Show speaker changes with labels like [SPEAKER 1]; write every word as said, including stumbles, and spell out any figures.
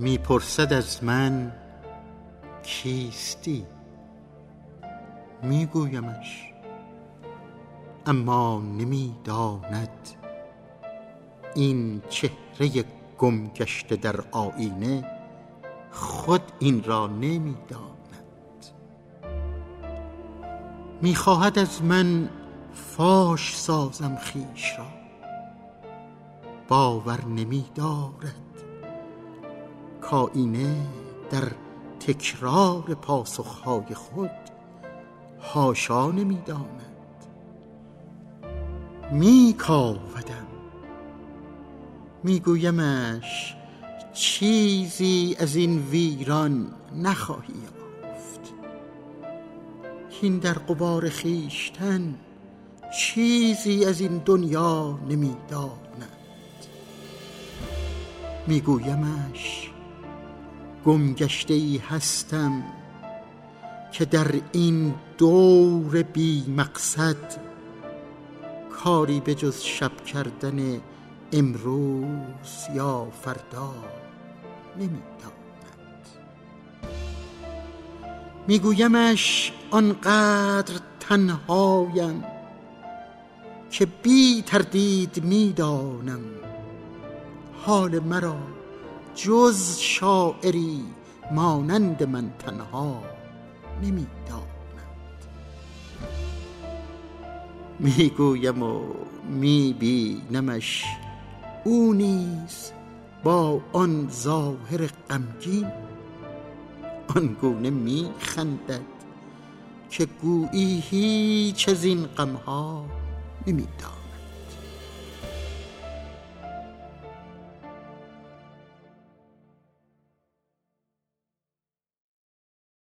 [SPEAKER 1] میپرسد از من کیستی؟ میگویمش، اما نمیداند این چهره گم گشته در آیینه خود این را نمیداند. میخواهد از من فاش سازم خویش را، باور نمیدارد کآیینه در تکرار پاسخهای خود حاشا نمیداند. میکاودم، میگویمش چیزی از این ویران نخواهی یافت، هین در غبار خویشتن چیزی از این دنیا نمیداند. میگویمش گم گشته ای هستم که در این دور بی مقصد کاری به جز شب کردن امروز یا فردا نمیداند. میگویمش آنقدر تنهایم که بی تردید میدانم حال مرا جز شاعری مانند من تنها نمیداند. میگویم و میبینمش او نیز با آن ظاهر غمگین آنگونه میخندد که گویی هیچ از این غمها نمیداند.